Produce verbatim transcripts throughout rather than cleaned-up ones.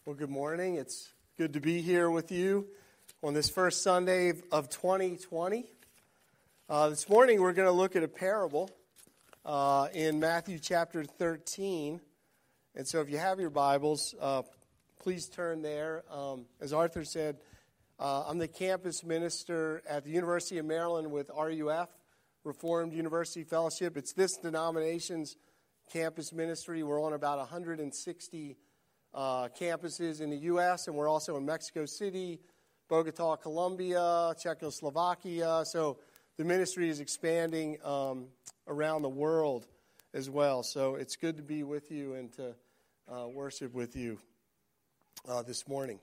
Well, good morning. It's good to be here with you on this first Sunday of twenty twenty. Uh, this morning we're going to look at a parable uh, in Matthew chapter thirteen. And so if you have your Bibles, uh, please turn there. Um, as Arthur said, uh, I'm the campus minister at the University of Maryland with R U F, Reformed University Fellowship. It's this denomination's campus ministry. We're on about one hundred sixty Uh, campuses in the U S, and we're also in Mexico City, Bogota, Colombia, Czechoslovakia. So the ministry is expanding um, around the world as well. So it's good to be with you and to uh, worship with you uh, this morning.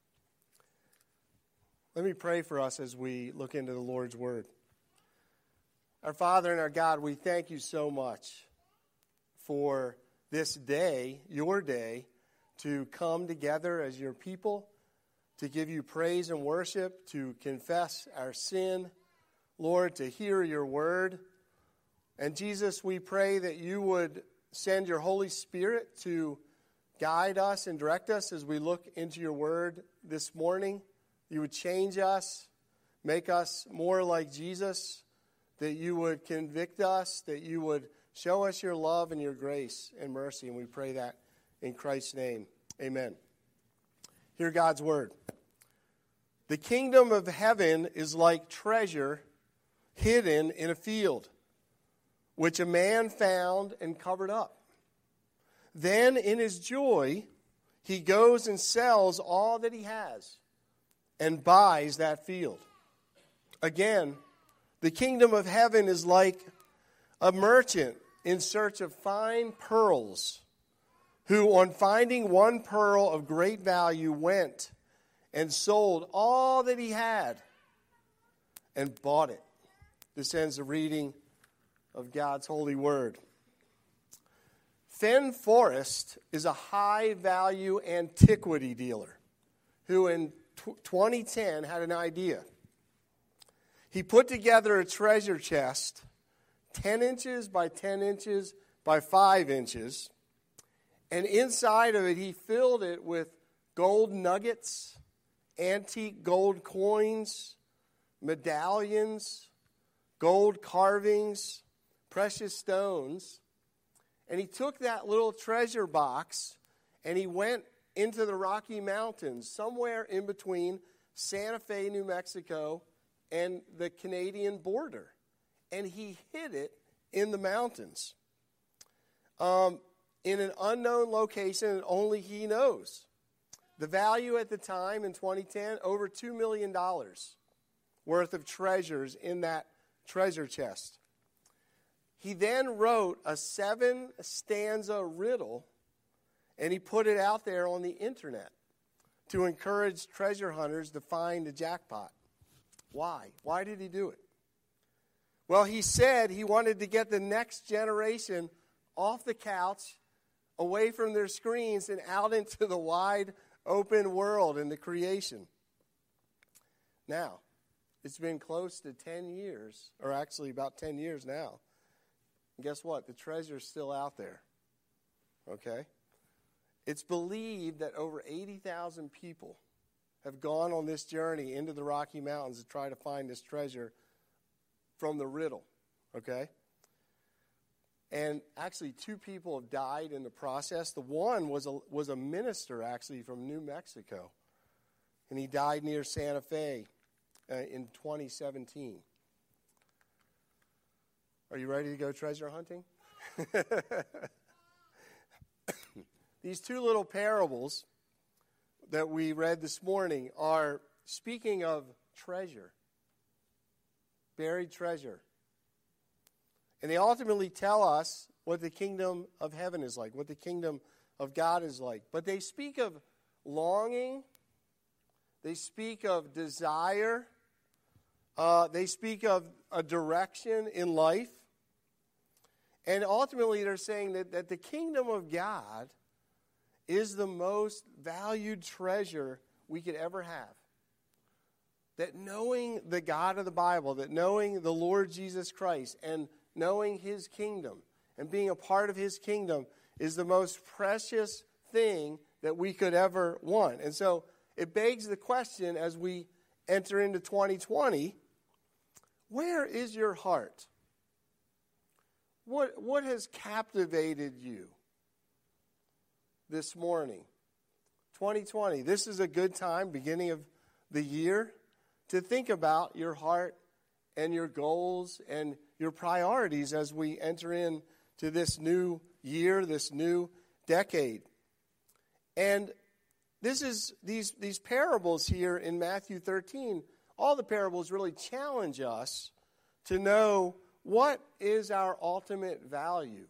Let me pray for us as we look into the Lord's Word. Our Father and our God, we thank you so much for this day, your day, to come together as your people, to give you praise and worship, to confess our sin, Lord, to hear your word. And Jesus, we pray that you would send your Holy Spirit to guide us and direct us as we look into your word this morning. You would change us, make us more like Jesus, that you would convict us, that you would show us your love and your grace and mercy. And we pray that in Christ's name, amen. Hear God's word. The kingdom of heaven is like treasure hidden in a field, which a man found and covered up. Then in his joy, he goes and sells all that he has and buys that field. Again, the kingdom of heaven is like a merchant in search of fine pearls, who on finding one pearl of great value went and sold all that he had and bought it. This ends the reading of God's holy word. Fen Forrest is a high-value antiquity dealer who in twenty ten had an idea. He put together a treasure chest ten inches by ten inches by five inches, and inside of it, he filled it with gold nuggets, antique gold coins, medallions, gold carvings, precious stones. And he took that little treasure box and he went into the Rocky Mountains, somewhere in between Santa Fe, New Mexico, and the Canadian border. And he hid it in the mountains. Um... in an unknown location and only he knows. The value at the time in twenty ten, over two million dollars worth of treasures in that treasure chest. He then wrote a seven-stanza riddle, and he put it out there on the internet to encourage treasure hunters to find the jackpot. Why? Why did he do it? Well, he said he wanted to get the next generation off the couch, away from their screens, and out into the wide open world and the creation. Now, it's been close to ten years, or actually about ten years now. And guess what? The treasure's still out there. Okay? It's believed that over eighty thousand people have gone on this journey into the Rocky Mountains to try to find this treasure from the riddle. Okay? And actually, two people have died in the process. The one was a, was a minister, actually, from New Mexico. And he died near Santa Fe uh, in twenty seventeen. Are you ready to go treasure hunting? These two little parables that we read this morning are speaking of treasure, buried treasure. And they ultimately tell us what the kingdom of heaven is like, what the kingdom of God is like. But they speak of longing. They speak of desire. Uh, they speak of a direction in life. And ultimately they're saying that, that the kingdom of God is the most valued treasure we could ever have. That knowing the God of the Bible, that knowing the Lord Jesus Christ and knowing his kingdom and being a part of his kingdom is the most precious thing that we could ever want. And so it begs the question as we enter into twenty twenty, where is your heart? What, what has captivated you this morning? twenty twenty, this is a good time, beginning of the year, to think about your heart and your goals and your priorities as we enter into this new year, this new decade. And this is these these parables here in Matthew thirteen, all the parables really challenge us to know what is our ultimate value.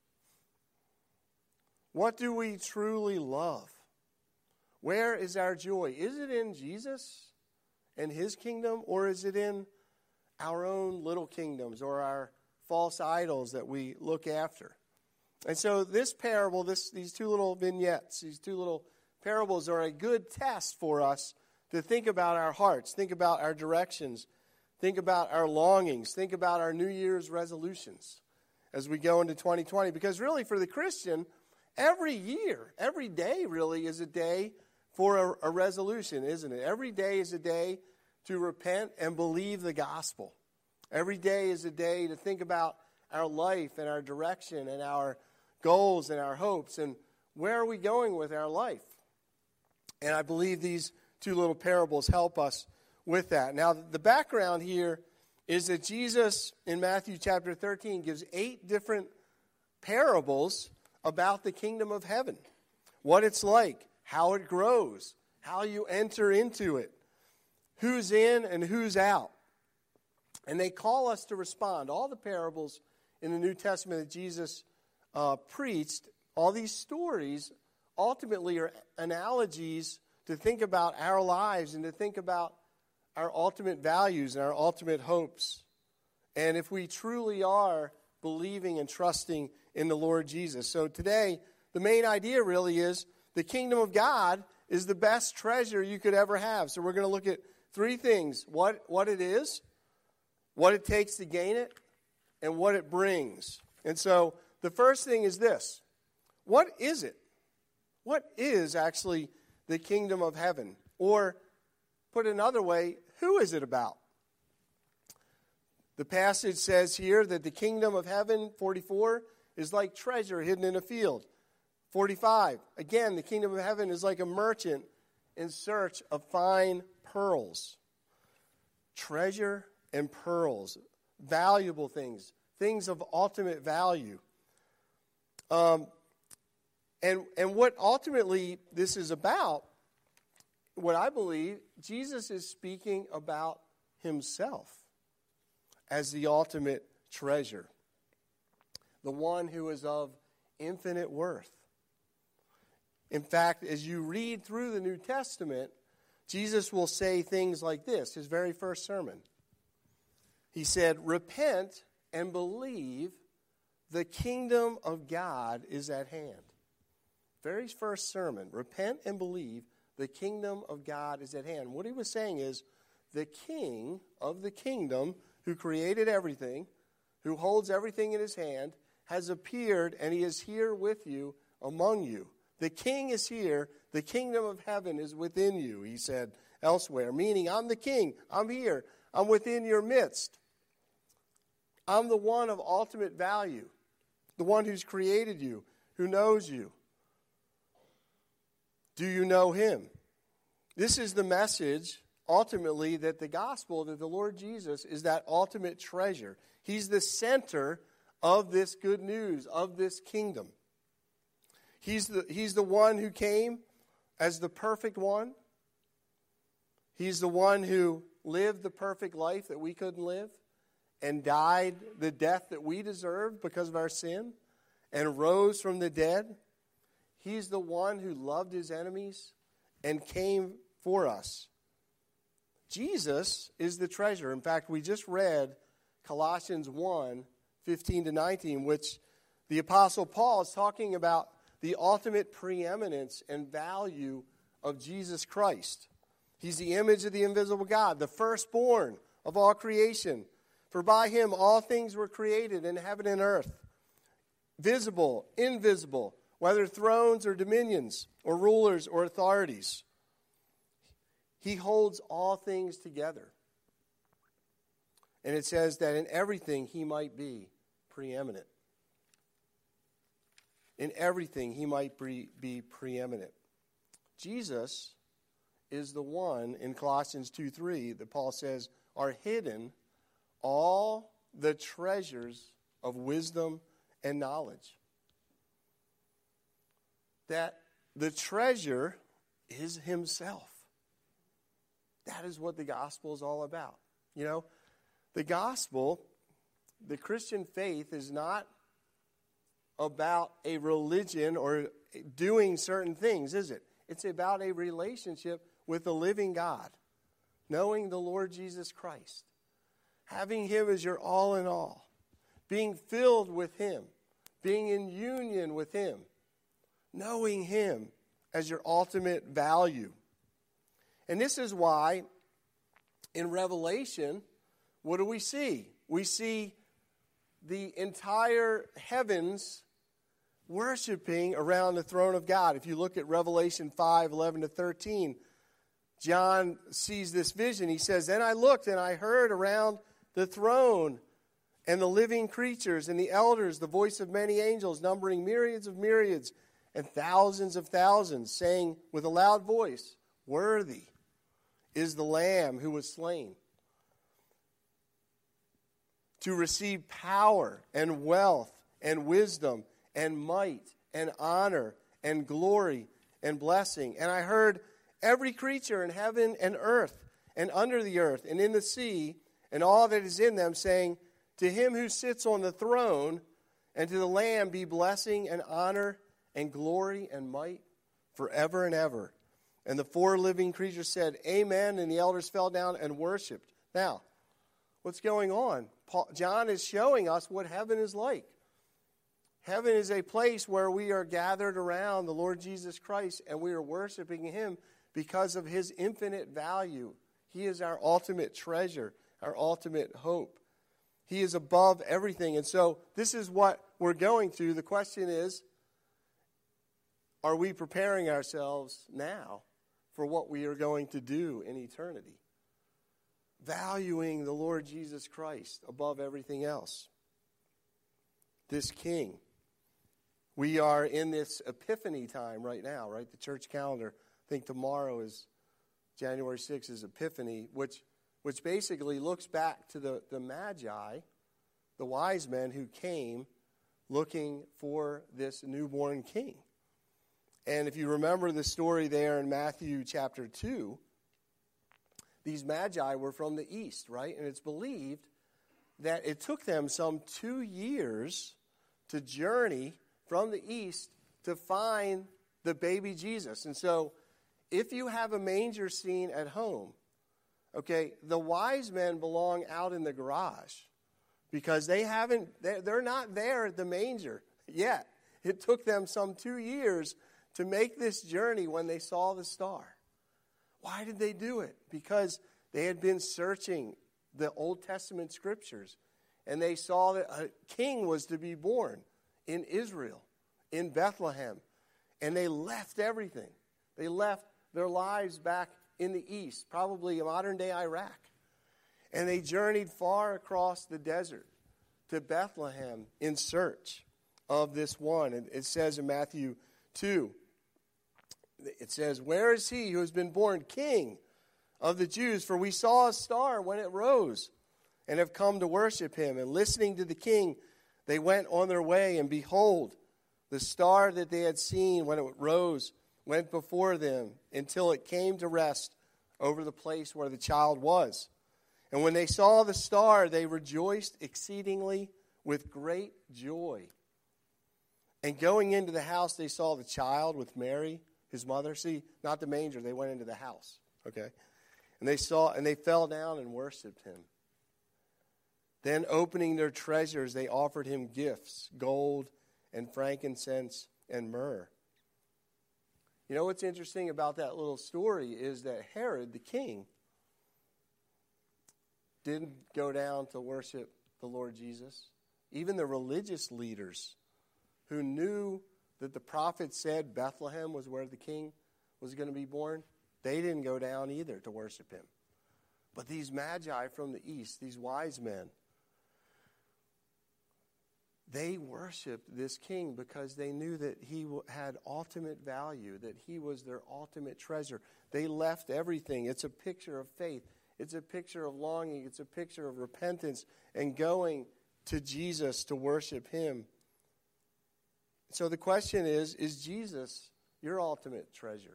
What do we truly love? Where is our joy? Is it in Jesus and his kingdom, or is it in our own little kingdoms or our false idols that we look after? And so this parable, this these two little vignettes, these two little parables are a good test for us to think about our hearts, think about our directions, think about our longings, think about our New Year's resolutions as we go into twenty twenty. Because really for the Christian, every year, every day really is a day for a, a resolution, isn't it? Every day is a day to repent and believe the gospel. Every day is a day to think about our life and our direction and our goals and our hopes and where are we going with our life. And I believe these two little parables help us with that. Now, the background here is that Jesus, in Matthew chapter thirteen, gives eight different parables about the kingdom of heaven, what it's like, how it grows, how you enter into it, who's in and who's out. And they call us to respond. All the parables in the New Testament that Jesus uh, preached, all these stories ultimately are analogies to think about our lives and to think about our ultimate values and our ultimate hopes. And if we truly are believing and trusting in the Lord Jesus. So today, the main idea really is the kingdom of God is the best treasure you could ever have. So we're going to look at three things: what, what it is, what it takes to gain it, and what it brings. And so the first thing is this: what is it? What is actually the kingdom of heaven? Or put another way, who is it about? The passage says here that the kingdom of heaven, forty-four, is like treasure hidden in a field. forty-five, again, the kingdom of heaven is like a merchant in search of fine pearls. Treasure and pearls, valuable things, things of ultimate value. Um, and, and what ultimately this is about, what I believe, Jesus is speaking about himself as the ultimate treasure, the one who is of infinite worth. In fact, as you read through the New Testament, Jesus will say things like this, his very first sermon. He said, "Repent and believe, the kingdom of God is at hand." Very first sermon, repent and believe, the kingdom of God is at hand. What he was saying is, the king of the kingdom, who created everything, who holds everything in his hand, has appeared, and he is here with you, among you. The king is here. The kingdom of heaven is within you, he said elsewhere. Meaning, I'm the king. I'm here. I'm within your midst. I'm the one of ultimate value. The one who's created you, who knows you. Do you know him? This is the message, ultimately, that the gospel, that the Lord Jesus is that ultimate treasure. He's the center of this good news, of this kingdom. He's the, he's the one who came as the perfect one. He's the one who lived the perfect life that we couldn't live and died the death that we deserved because of our sin and rose from the dead. He's the one who loved his enemies and came for us. Jesus is the treasure. In fact, we just read Colossians one, fifteen to nineteen, which the Apostle Paul is talking about the ultimate preeminence and value of Jesus Christ. He's the image of the invisible God, the firstborn of all creation. For by him all things were created in heaven and earth, visible, invisible, whether thrones or dominions or rulers or authorities. He holds all things together. And it says that in everything he might be preeminent. In everything he might be, be preeminent. Jesus is the one in Colossians two three that Paul says are hidden all the treasures of wisdom and knowledge. That the treasure is himself. That is what the gospel is all about. You know, the gospel, the Christian faith is not about a religion or doing certain things, is it? It's about a relationship with the living God, knowing the Lord Jesus Christ, having him as your all in all, being filled with him, being in union with him, knowing him as your ultimate value. And this is why in Revelation, what do we see? We see the entire heavens worshiping around the throne of God. If you look at Revelation five, eleven to thirteen, John sees this vision. He says, "Then I looked and I heard around the throne and the living creatures and the elders the voice of many angels, numbering myriads of myriads and thousands of thousands, saying with a loud voice, 'Worthy is the Lamb who was slain to receive power and wealth and wisdom and might and honor and glory and blessing.' And I heard every creature in heaven and earth and under the earth and in the sea and all that is in them, saying, 'To him who sits on the throne and to the Lamb be blessing and honor and glory and might forever and ever.' And the four living creatures said, 'Amen,' and the elders fell down and worshipped." Now, what's going on? Paul, John is showing us what heaven is like. Heaven is a place where we are gathered around the Lord Jesus Christ and we are worshiping him because of his infinite value. He is our ultimate treasure, our ultimate hope. He is above everything. And so this is what we're going through. The question is, are we preparing ourselves now for what we are going to do in eternity? Valuing the Lord Jesus Christ above everything else. This King. We are in this Epiphany time right now, right? The church calendar. I think tomorrow is January sixth is Epiphany, which which basically looks back to the, the Magi, the wise men who came looking for this newborn king. And if you remember the story there in Matthew chapter two, these Magi were from the east, right? And it's believed that it took them some two years to journey from the east to find the baby Jesus. And so if you have a manger scene at home, okay, the wise men belong out in the garage because they haven't, they're not there at the manger yet. It took them some two years to make this journey when they saw the star. Why did they do it? Because they had been searching the Old Testament scriptures, and they saw that a king was to be born in Israel, in Bethlehem, and they left everything. They left their lives back in the east, probably modern-day Iraq, and they journeyed far across the desert to Bethlehem in search of this one. And it says in Matthew two, it says, "Where is he who has been born King of the Jews? For we saw a star when it rose and have come to worship him." And listening to the king, they went on their way, and behold, the star that they had seen when it rose went before them until it came to rest over the place where the child was. And when they saw the star, they rejoiced exceedingly with great joy. And going into the house, they saw the child with Mary, his mother. See, not the manger. They went into the house. Okay? And they saw, and they fell down and worshipped him. Then opening their treasures, they offered him gifts, gold and frankincense and myrrh. You know what's interesting about that little story is that Herod, the king, didn't go down to worship the Lord Jesus. Even the religious leaders who knew that the prophet said Bethlehem was where the king was going to be born, they didn't go down either to worship him. But these magi from the east, these wise men, they worshiped this king because they knew that he had ultimate value, that he was their ultimate treasure. They left everything. It's a picture of faith. It's a picture of longing. It's a picture of repentance and going to Jesus to worship him. So the question is, is Jesus your ultimate treasure?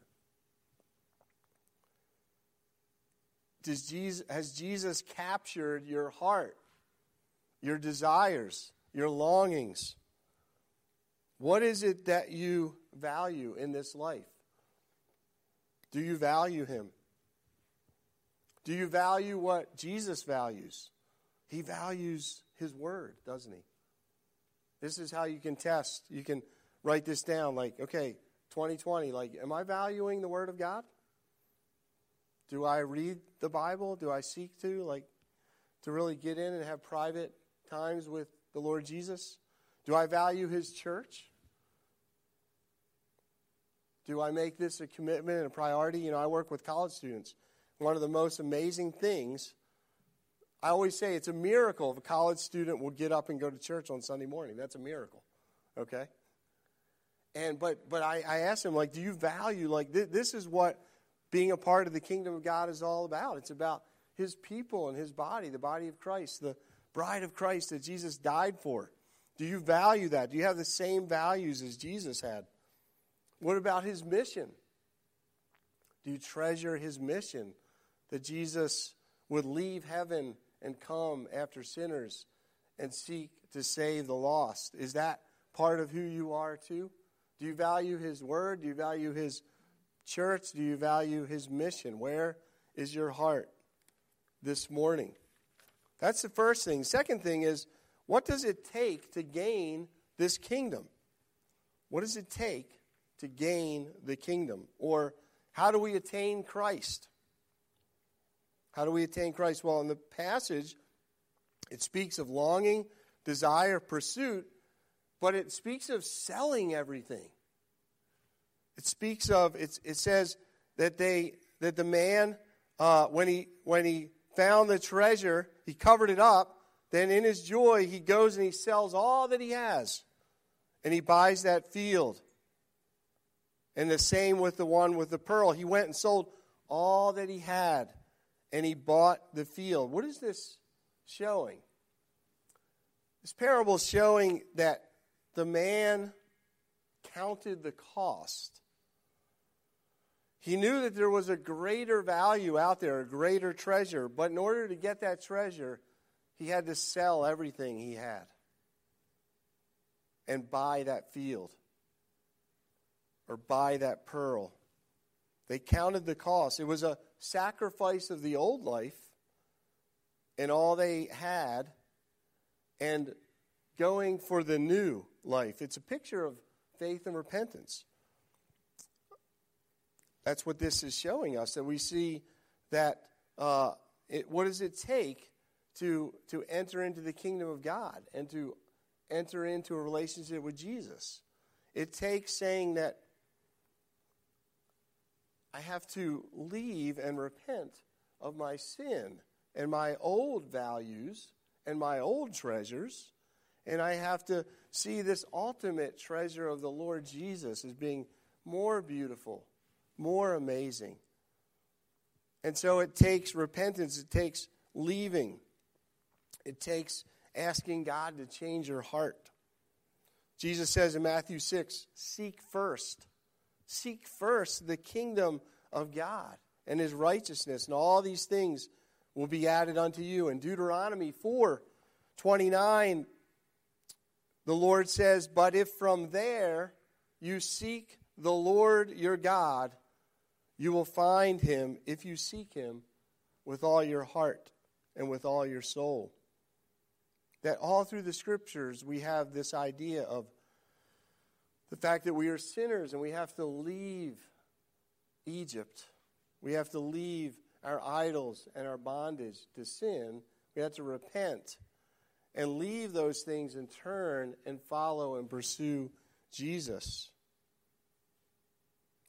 Does Jesus, has Jesus captured your heart, your desires, your longings? What is it that you value in this life? Do you value him? Do you value what Jesus values? He values his word, doesn't he? This is how you can test. You can write this down like, okay, twenty twenty, like, am I valuing the word of God? Do I read the Bible? Do I seek to, like, to really get in and have private times with the Lord Jesus? Do I value his church? Do I make this a commitment and a priority? You know, I work with college students. One of the most amazing things, I always say it's a miracle if a college student will get up and go to church on Sunday morning. That's a miracle, okay? And but but I, I asked them, like, do you value, like, th- this is what being a part of the kingdom of God is all about. It's about his people and his body, the body of Christ, the bride of Christ that Jesus died for. Do you value that? Do you have the same values as Jesus had? What about his mission? Do you treasure his mission that Jesus would leave heaven and come after sinners and seek to save the lost? Is that part of who you are too? Do you value his word? Do you value his church? Do you value his mission? Where is your heart this morning? That's the first thing. Second thing is, what does it take to gain this kingdom? What does it take to gain the kingdom? Or how do we attain Christ? How do we attain Christ? Well, in the passage, it speaks of longing, desire, pursuit, but it speaks of selling everything. It speaks of, it's, it says that they that the man, uh, when he when he found the treasure, he covered it up. Then in his joy, he goes and he sells all that he has. And he buys that field. And the same with the one with the pearl. He went and sold all that he had. And he bought the field. What is this showing? This parable is showing that the man counted the cost. He knew that there was a greater value out there, a greater treasure. But in order to get that treasure, he had to sell everything he had and buy that field or buy that pearl. They counted the cost. It was a sacrifice of the old life and all they had and going for the new life. It's a picture of faith and repentance. That's what this is showing us, that we see that uh, it, what does it take to, to enter into the kingdom of God and to enter into a relationship with Jesus? It takes saying that I have to leave and repent of my sin and my old values and my old treasures, and I have to see this ultimate treasure of the Lord Jesus as being more beautiful, more amazing. And so it takes repentance, it takes leaving, it takes asking God to change your heart. Jesus says in Matthew six, seek first. Seek first the kingdom of God and his righteousness, and all these things will be added unto you. In Deuteronomy four twenty-nine, the Lord says, but if from there you seek the Lord your God, you will find him if you seek him with all your heart and with all your soul. That all through the scriptures we have this idea of the fact that we are sinners and we have to leave Egypt. We have to leave our idols and our bondage to sin. We have to repent and leave those things and turn and follow and pursue Jesus.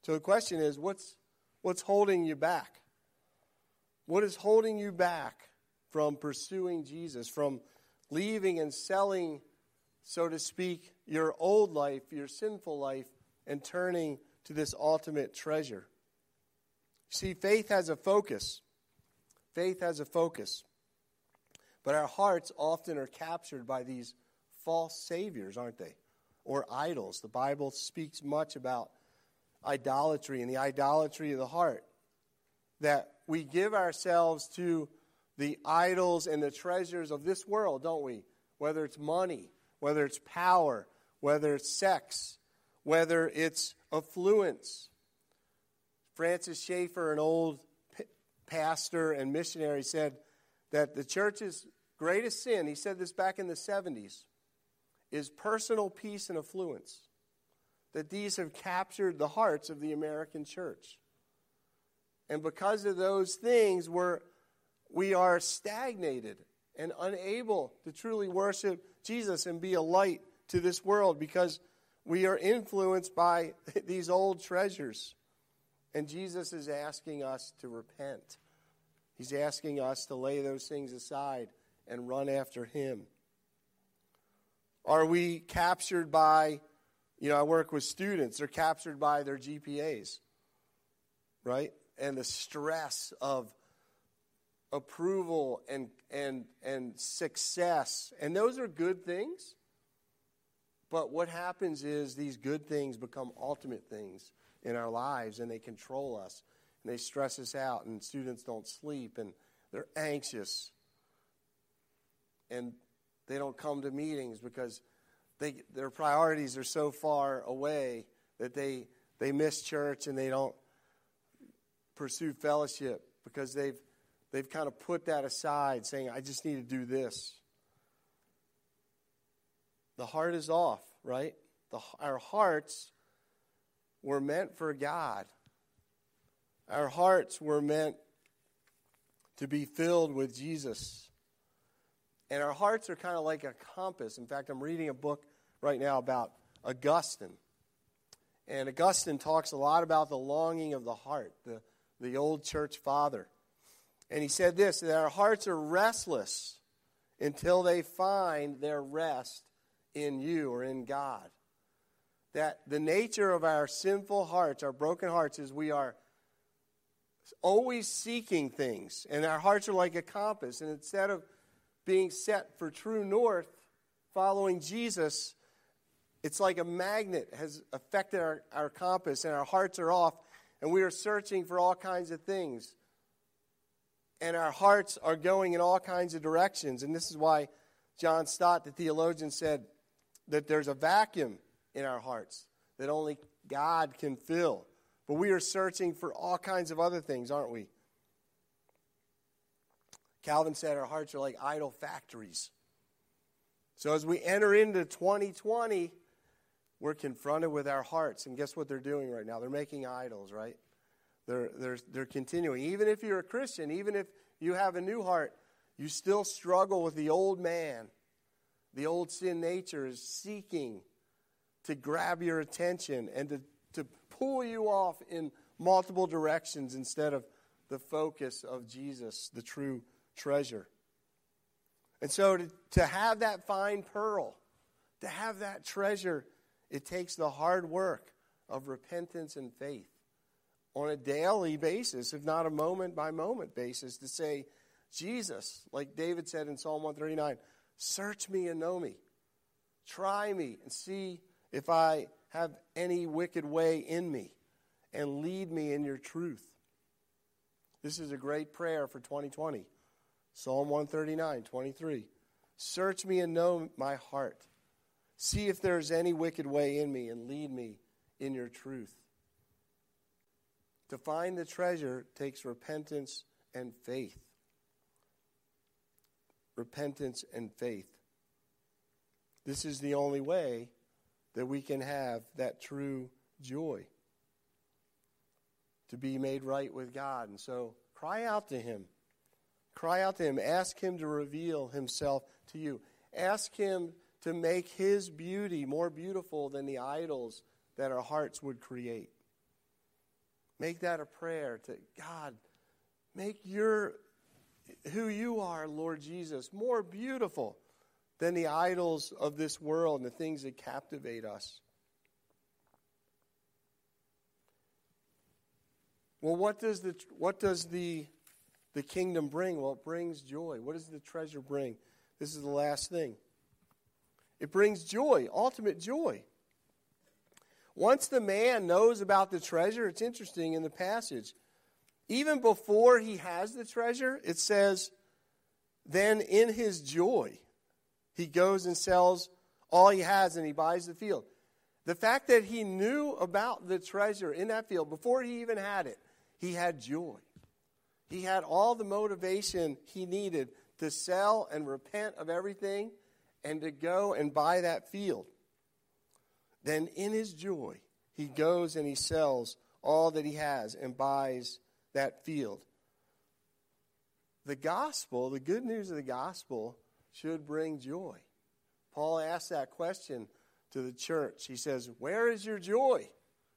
So the question is, what's what's holding you back? What is holding you back from pursuing Jesus, from leaving and selling, so to speak, your old life, your sinful life, and turning to this ultimate treasure? See, faith has a focus. Faith has a focus. But our hearts often are captured by these false saviors, aren't they? Or idols. The Bible speaks much about idolatry and the idolatry of the heart. That we give ourselves to the idols and the treasures of this world, don't we? Whether it's money, whether it's power, whether it's sex, whether it's affluence. Francis Schaeffer, an old p- pastor and missionary, said that the church's greatest sin, he said this back in the seventies, is personal peace and affluence. That these have captured the hearts of the American church. And because of those things, we're, we are stagnated and unable to truly worship Jesus and be a light to this world because we are influenced by these old treasures. And Jesus is asking us to repent. He's asking us to lay those things aside and run after Him. Are we captured by, you know, I work with students, they're captured by their G P As, right? And the stress of approval and and and success. And those are good things. But what happens is these good things become ultimate things in our lives, and they control us, and they stress us out, and students don't sleep, and they're anxious, and they don't come to meetings because they their priorities are so far away that they they miss church and they don't pursue fellowship because they've they've kind of put that aside, saying, I just need to do this. The heart is off, right? The, our hearts were meant for God. Our hearts were meant to be filled with Jesus. And our hearts are kind of like a compass. In fact, I'm reading a book right now about Augustine. And Augustine talks a lot about the longing of the heart, the, the old church father. And he said this, that our hearts are restless until they find their rest in you or in God. That the nature of our sinful hearts, our broken hearts, is we are always seeking things. And our hearts are like a compass. And instead of being set for true north, following Jesus, it's like a magnet has affected our, our compass, and our hearts are off, and we are searching for all kinds of things. And our hearts are going in all kinds of directions. And this is why John Stott, the theologian, said that there's a vacuum in our hearts that only God can fill. But we are searching for all kinds of other things, aren't we? Calvin said our hearts are like idol factories. So as we enter into twenty twenty, we're confronted with our hearts. And guess what they're doing right now? They're making idols, right? They're, they're, they're continuing. Even if you're a Christian, even if you have a new heart, you still struggle with the old man. The old sin nature is seeking to grab your attention and to, to pull you off in multiple directions instead of the focus of Jesus, the true treasure. And so to, to have that fine pearl, to have that treasure, it takes the hard work of repentance and faith on a daily basis, if not a moment-by-moment basis, to say, Jesus, like David said in Psalm one thirty-nine, search me and know me. Try me and see if I have any wicked way in me, and lead me in your truth. This is a great prayer for twenty twenty. Psalm one thirty-nine, twenty-three. Search me and know my heart. See if there is any wicked way in me, and lead me in your truth. To find the treasure takes repentance and faith. Repentance and faith. This is the only way that we can have that true joy. To be made right with God. And so cry out to Him. Cry out to Him. Ask Him to reveal Himself to you. Ask Him to make His beauty more beautiful than the idols that our hearts would create. Make that a prayer to God. Make your who you are, Lord Jesus, more beautiful than the idols of this world and the things that captivate us. Well, what does the what does the the kingdom bring? Well, it brings joy. What does the treasure bring? This is the last thing. It brings joy, ultimate joy. Once the man knows about the treasure, it's interesting in the passage. Even before he has the treasure, it says, then in his joy, he goes and sells all he has and he buys the field. The fact that he knew about the treasure in that field before he even had it, he had joy. He had all the motivation he needed to sell and repent of everything and to go and buy that field. Then in his joy, he goes and he sells all that he has and buys that field. The gospel, the good news of the gospel, should bring joy. Paul asked that question to the church. He says, where is your joy?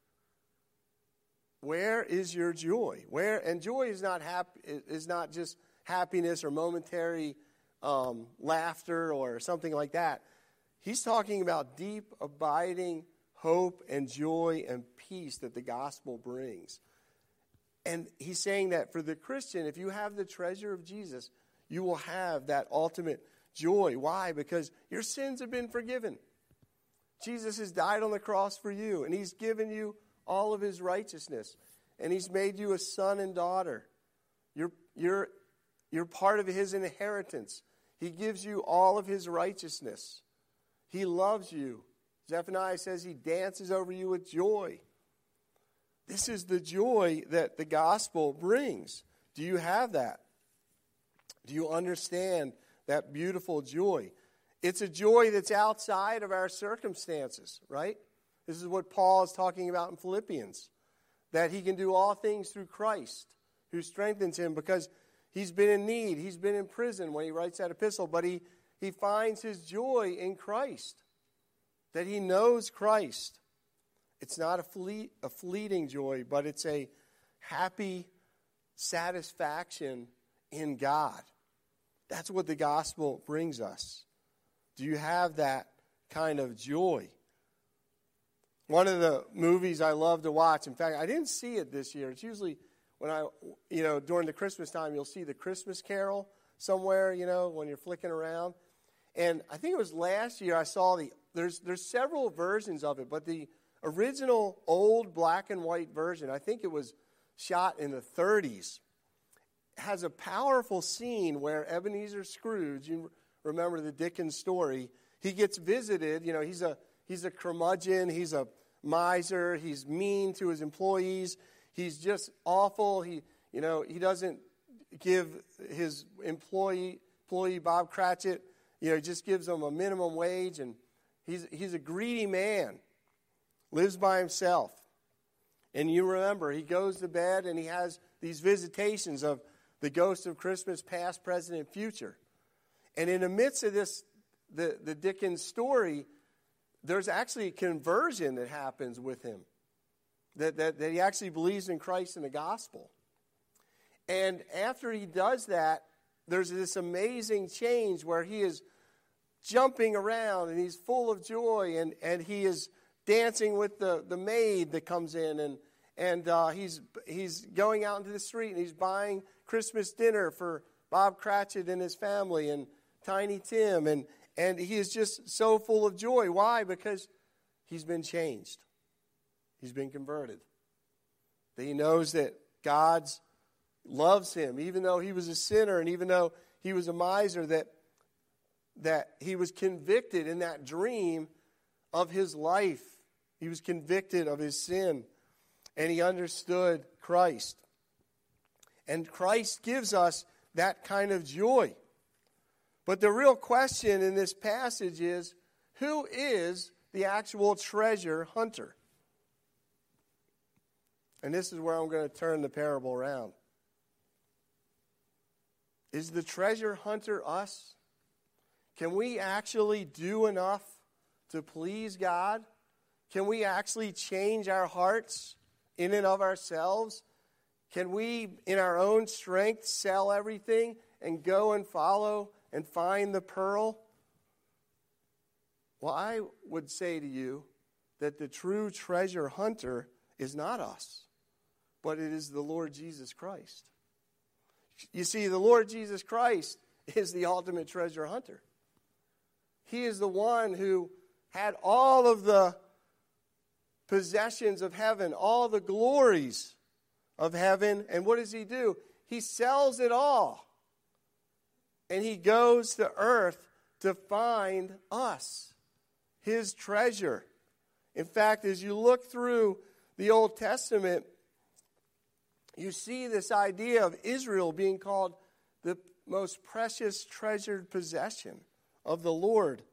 Where is your joy? Where and joy is not happy, is not just happiness or momentary um, laughter or something like that. He's talking about deep, abiding hope and joy and peace that the gospel brings. And he's saying that for the Christian, if you have the treasure of Jesus, you will have that ultimate joy. Why? Because your sins have been forgiven. Jesus has died on the cross for you, and he's given you all of his righteousness, and he's made you a son and daughter. You're, you're, you're part of his inheritance. He gives you all of his righteousness. He loves you. Zephaniah says he dances over you with joy. This is the joy that the gospel brings. Do you have that? Do you understand that beautiful joy? It's a joy that's outside of our circumstances, right? This is what Paul is talking about in Philippians, that he can do all things through Christ, who strengthens him, because he's been in need. He's been in prison when he writes that epistle, but he, he finds his joy in Christ, that he knows Christ. It's not a, fleet, a fleeting joy, but it's a happy satisfaction in God. That's what the gospel brings us. Do you have that kind of joy? One of the movies I love to watch, in fact, I didn't see it this year. It's usually when I, you know, during the Christmas time, you'll see the Christmas Carol somewhere, you know, when you're flicking around. And I think it was last year I saw the, there's there's several versions of it, but the original old black and white version, I think it was shot in the thirties, has a powerful scene where Ebenezer Scrooge, you remember the Dickens story, he gets visited, you know, he's a he's a curmudgeon, he's a miser, he's mean to his employees, he's just awful, he you know, he doesn't give his employee employee Bob Cratchit, you know, he just gives him a minimum wage, and he's he's a greedy man. Lives by himself. And you remember, he goes to bed and he has these visitations of the ghost of Christmas past, present, and future. And in the midst of this, the, the Dickens story, there's actually a conversion that happens with him. That, that, that he actually believes in Christ and the gospel. And after he does that, there's this amazing change where he is jumping around and he's full of joy, and, and he is dancing with the, the maid that comes in, and and uh, he's he's going out into the street and he's buying Christmas dinner for Bob Cratchit and his family and Tiny Tim, and and he is just so full of joy. Why? Because he's been changed. He's been converted. That he knows that God loves him, even though he was a sinner and even though he was a miser, that that he was convicted in that dream of his life. He was convicted of his sin, and he understood Christ. And Christ gives us that kind of joy. But the real question in this passage is, who is the actual treasure hunter? And this is where I'm going to turn the parable around. Is the treasure hunter us? Can we actually do enough to please God? Can we actually change our hearts in and of ourselves? Can we, in our own strength, sell everything and go and follow and find the pearl? Well, I would say to you that the true treasure hunter is not us, but it is the Lord Jesus Christ. You see, the Lord Jesus Christ is the ultimate treasure hunter. He is the one who had all of the possessions of heaven, all the glories of heaven. And what does he do? He sells it all. And he goes to earth to find us, his treasure. In fact, as you look through the Old Testament, you see this idea of Israel being called the most precious, treasured possession of the Lord.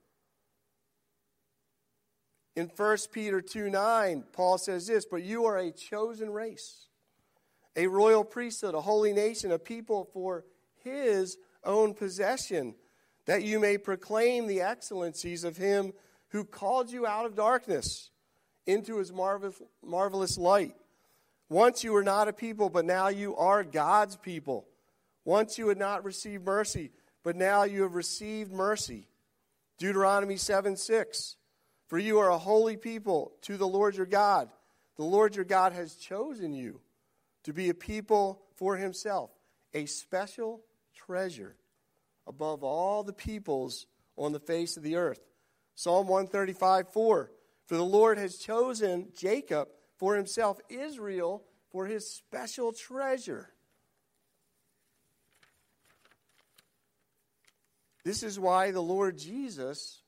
In First Peter two nine, Paul says this, "But you are a chosen race, a royal priesthood, a holy nation, a people for his own possession, that you may proclaim the excellencies of him who called you out of darkness into his marvelous, marvelous light. Once you were not a people, but now you are God's people. Once you had not received mercy, but now you have received mercy." Deuteronomy seven six, "For you are a holy people to the Lord your God. The Lord your God has chosen you to be a people for himself, a special treasure above all the peoples on the face of the earth." Psalm one thirty-five four, "For the Lord has chosen Jacob for himself, Israel for his special treasure." This is why the Lord Jesus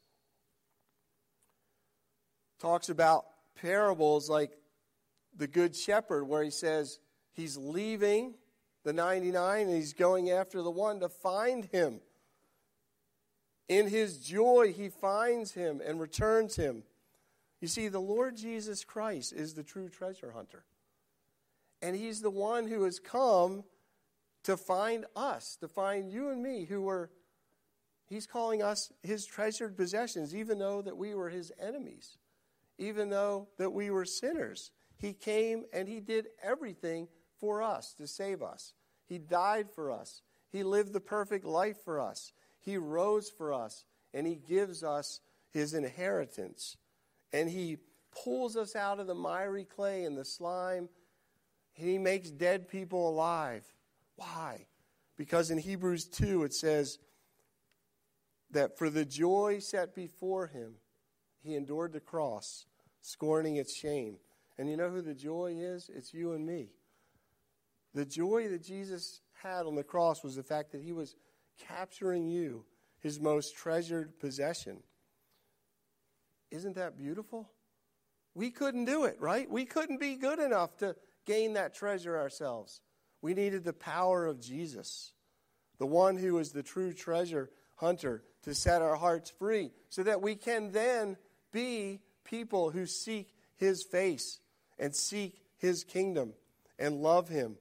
talks about parables like the Good Shepherd, where he says he's leaving the ninety-nine and he's going after the one to find him. In his joy, he finds him and returns him. You see, the Lord Jesus Christ is the true treasure hunter. And he's the one who has come to find us, to find you and me who were, he's calling us his treasured possessions, even though that we were his enemies, even though that we were sinners. He came and he did everything for us to save us. He died for us. He lived the perfect life for us. He rose for us, and he gives us his inheritance. And he pulls us out of the miry clay and the slime. He makes dead people alive. Why? Because in Hebrews two it says that for the joy set before him, he endured the cross, scorning its shame. And you know who the joy is? It's you and me. The joy that Jesus had on the cross was the fact that he was capturing you, his most treasured possession. Isn't that beautiful? We couldn't do it, right? We couldn't be good enough to gain that treasure ourselves. We needed the power of Jesus, the one who is the true treasure hunter, to set our hearts free so that we can then be people who seek his face and seek his kingdom and love him.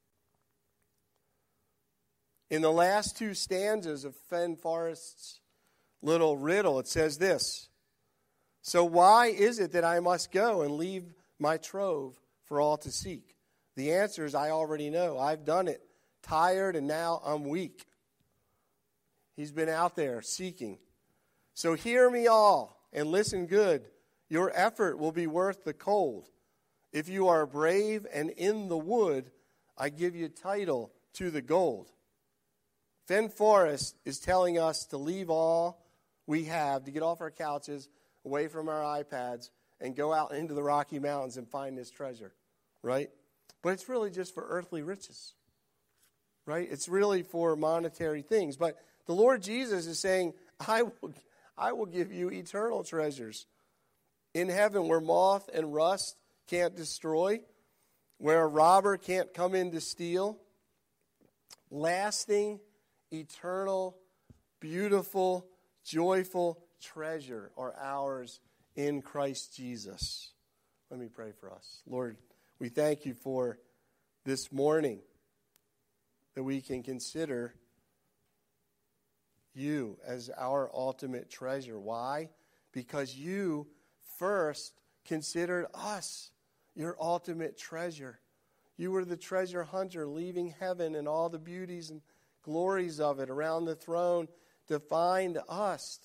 In the last two stanzas of Fen Forrest's little riddle, it says this: "So why is it that I must go and leave my trove for all to seek? The answer is I already know. I've done it, tired, and now I'm weak." He's been out there seeking. "So hear me all and listen good. Your effort will be worth the cold. If you are brave and in the wood, I give you title to the gold." Fen Forrest is telling us to leave all we have, to get off our couches, away from our iPads, and go out into the Rocky Mountains and find this treasure, right? But it's really just for earthly riches, right? It's really for monetary things. But the Lord Jesus is saying, I will, I will give you eternal treasures in heaven where moth and rust can't destroy, where a robber can't come in to steal. Lasting, eternal, beautiful, joyful treasure are ours in Christ Jesus. Let me pray for us. Lord, we thank you for this morning that we can consider you as our ultimate treasure. Why? Because you first considered us your ultimate treasure. You were the treasure hunter, leaving heaven and all the beauties and glories of it around the throne to find us,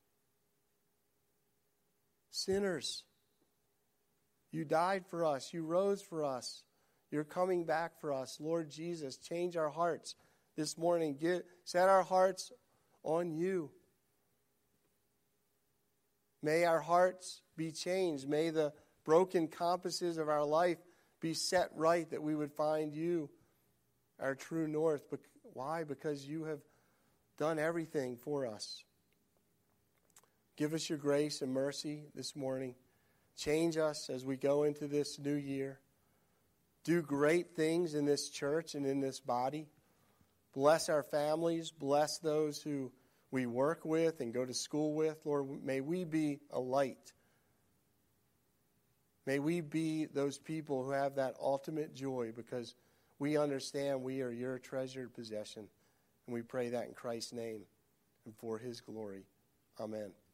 sinners. You died for us. You rose for us. You're coming back for us. Lord Jesus, change our hearts this morning. Get, set our hearts on you. May our hearts be changed. May the broken compasses of our life be set right, that we would find you, our true north. But why? Because you have done everything for us. Give us your grace and mercy this morning. Change us as we go into this new year. Do great things in this church and in this body. Bless our families. Bless those who we work with and go to school with. Lord, may we be a light. May we be those people who have that ultimate joy, because we understand we are your treasured possession. And we pray that in Christ's name and for his glory. Amen.